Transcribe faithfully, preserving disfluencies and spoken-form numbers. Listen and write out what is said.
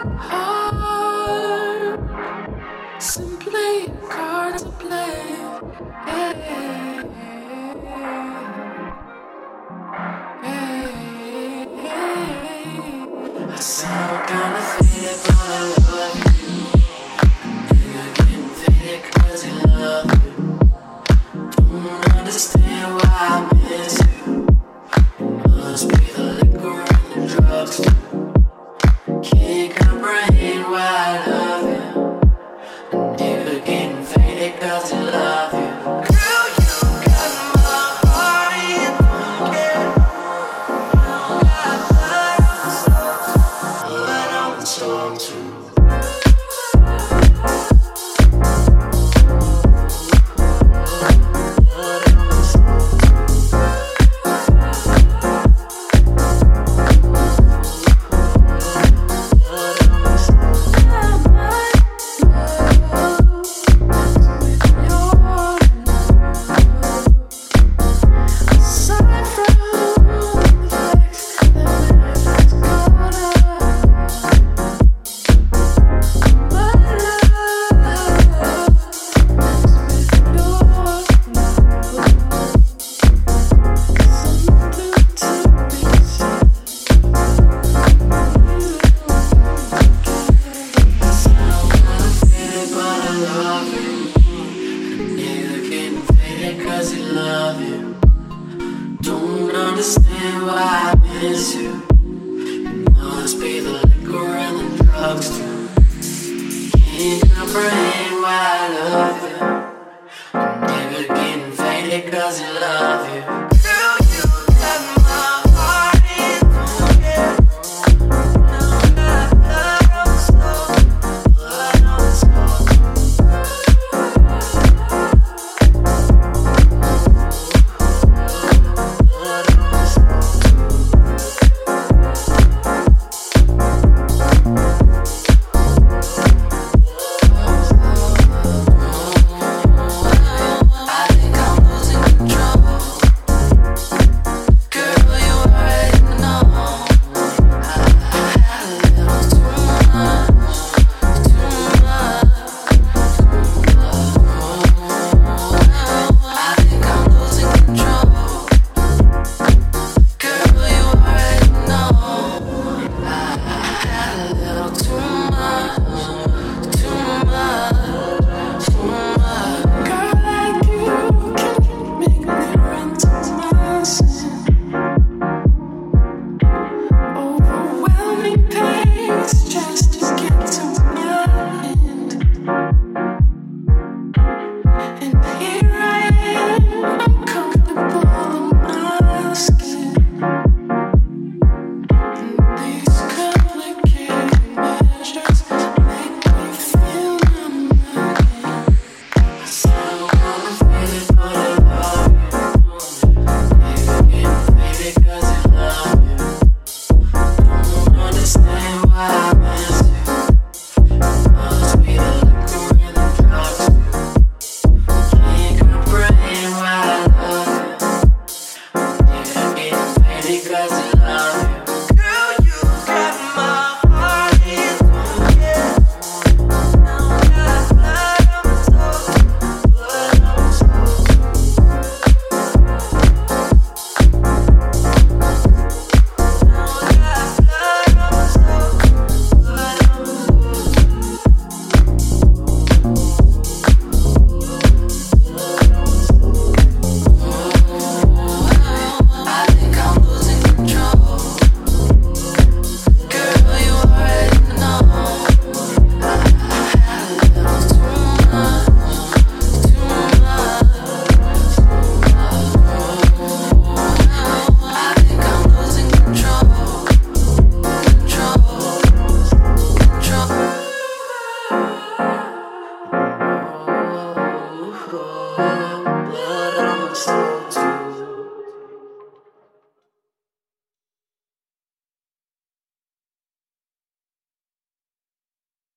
heart. Simply a card to play. Hey, hey, hey. I sound kinda faded, but I love you. You're getting faded 'cause you love me. Don't understand why I miss you. Must be the liquor and the drugs too. Can't comprehend why I love you. And you're getting faded 'cause you love you. Girl, you got my heart in your pocket. Got blood on the song, blood on the song too.